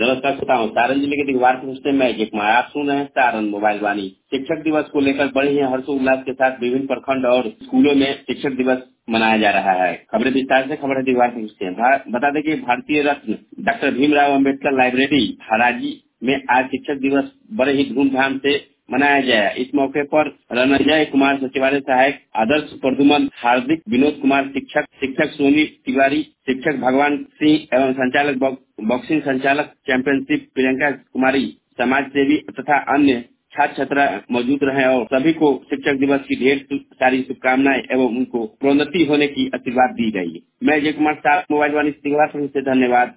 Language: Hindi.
नमस्कार श्रोताओं, सारण जिले के दिगवार से मैं अजय कुमार। आप सुन रहे हैं सारण मोबाइल वाणी। शिक्षक दिवस को लेकर बड़े ही हर्षोल्लास के साथ विभिन्न प्रखंड और स्कूलों में शिक्षक दिवस मनाया जा रहा है। खबरें विस्तार से, खबर है दिगवार से। बता दें कि भारतीय रत्न डॉक्टर भीमराव अम्बेडकर लाइब्रेरी हराजी में आज शिक्षक दिवस बड़े ही धूमधाम से मनाया गया। इस मौके पर रणजय कुमार सचिवालय सहायक, आदर्श प्रदुमन, हार्दिक, विनोद कुमार शिक्षक सोनी तिवारी, शिक्षक भगवान सिंह एवं संचालक बॉक्सिंग संचालक चैंपियनशिप प्रियंका कुमारी, समाज सेवी तथा अन्य छात्र छात्रा मौजूद रहे और सभी को शिक्षक दिवस की ढेर सारी शुभकामनाएं एवं उनको प्रोन्नति होने की आशीर्वाद दी गई। मैं अजय कुमार, मोबाइल वाणी से धन्यवाद।